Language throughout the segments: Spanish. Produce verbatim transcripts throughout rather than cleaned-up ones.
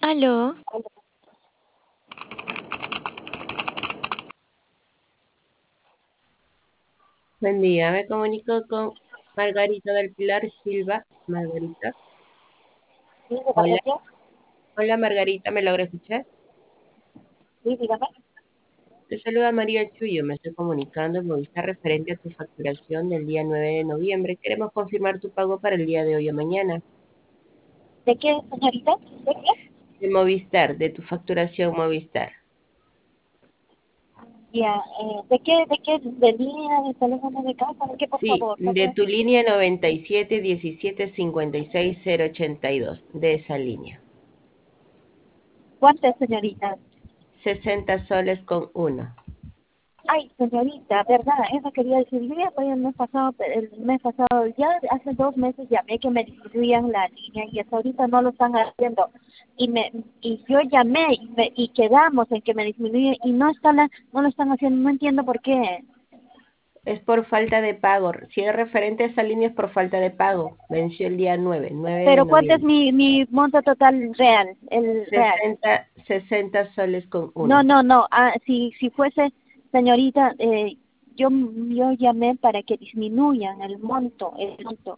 Aló, Buen día, me comunico con Margarita del Pilar Silva. Margarita. sí, ¿de parte Hola, de quién? hola Margarita, ¿me logra escuchar? Sí, dígame. Te saluda María Chuyo, me estoy comunicando, me está referente a tu facturación del día nueve de noviembre. Queremos confirmar tu pago para el día de hoy o mañana. ¿De qué, señorita? ¿De qué? De Movistar, de tu facturación Movistar. Ya, eh, ¿de qué, de qué, de línea, de teléfono de casa? ¿De qué, por Sí, favor? ¿De de qué? tu línea noventa y siete diecisiete cincuenta y seis cero ochenta y dos, de esa línea. ¿Cuánto es, señorita? Sesenta soles con uno. Ay, señorita, verdad, eso quería decir. Yo ya fue el mes pasado, el mes pasado, ya hace dos meses llamé que me disminuían la línea y hasta ahorita no lo están haciendo. Y me, y yo llamé y, me, y quedamos en que me disminuye y no está la, no lo están haciendo, no entiendo por qué. Es por falta de pago. Si es referente a esa línea es por falta de pago. Venció el día nueve, nueve de Pero ¿cuánto es noviembre. mi, mi monto total real, el real? Sesenta, sesenta soles con No, uno. no, no. Ah, si, si fuese, señorita, eh, yo, yo llamé para que disminuyan el monto, el monto.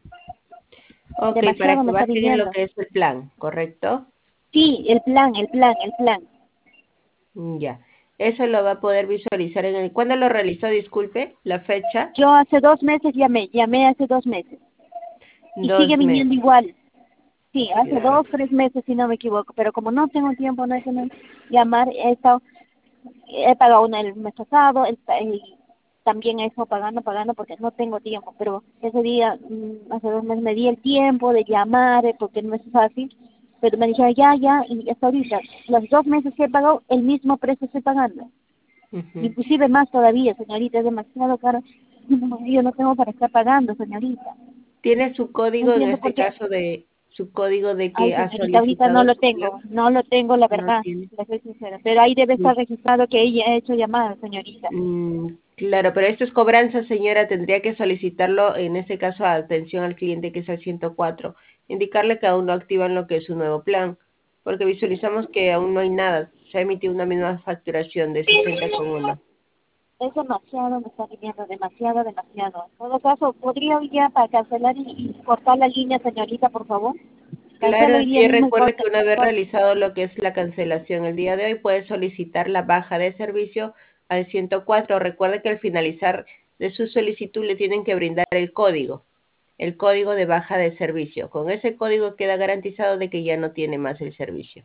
Ok, para Demasiado que me está bajen en lo viniendo. que es el plan, ¿correcto? Sí, el plan, el plan, el plan. Mm, Ya. Eso lo va a poder visualizar en el... ¿Cuándo lo realizó? Disculpe, la fecha. Yo hace dos meses llamé, llamé hace dos meses. Y sigue Dos viniendo meses, igual. Sí, hace claro. dos, tres meses, si no me equivoco. Pero como no tengo tiempo, no sé llamar, he estado, he pagado una el mes pasado, el, el- también he estado pagando, pagando porque no tengo tiempo, pero ese día, mm, hace dos meses me di el tiempo de llamar, eh, porque no es fácil, pero me dijeron ya, ya, y hasta ahorita, los dos meses que he pagado, el mismo precio estoy pagando, Ujú. inclusive más todavía, señorita, es demasiado caro, yo no tengo para estar pagando, señorita, ¿Tiene su no código en entiendo este por qué. caso de su código de Ay, que ha señorita, ahorita no solicitado lo su plan? tengo, no lo tengo, la No verdad, tiene. le soy sincera, pero ahí debe estar registrado que ella ha hecho llamadas, señorita. Mm, claro, pero esto es cobranza, señora. Tendría que solicitarlo, en este caso, a atención al cliente, que es el ciento cuatro. Indicarle que aún no activan lo que es su nuevo plan, porque visualizamos que aún no hay nada. Se ha emitido una misma facturación de sesenta con uno. Es demasiado, me está pidiendo demasiado, demasiado. En todo caso, ¿podría hoy día para cancelar y, y cortar la línea, señorita, por favor? Cancelo Claro, hoy día sí, mismo y recuerde corte. que una vez corte. realizado lo que es la cancelación el día de hoy, puede solicitar la baja de servicio al ciento cuatro. Recuerde que al finalizar de su solicitud le tienen que brindar el código, el código de baja de servicio. Con ese código queda garantizado de que ya no tiene más el servicio.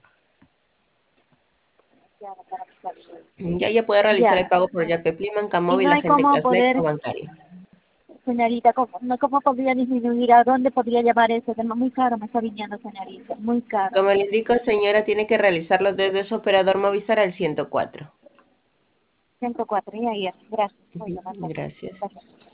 Ya, para que está bien. Ya ya puede realizar el Ya. pago por Yape, Banca Y Móvil, no hay Agente cómo Casnet o poder, bancario. señorita, ¿cómo, no, cómo podría disminuir? ¿A dónde podría llevar eso? Es muy caro me está viniendo, señorita, muy caro. Como le indico, señora, tiene que realizarlo desde su operador Movistar al ciento cuatro. ciento cuatro, ya, ya. Gracias. Ujú, Oiga, no, gracias. gracias.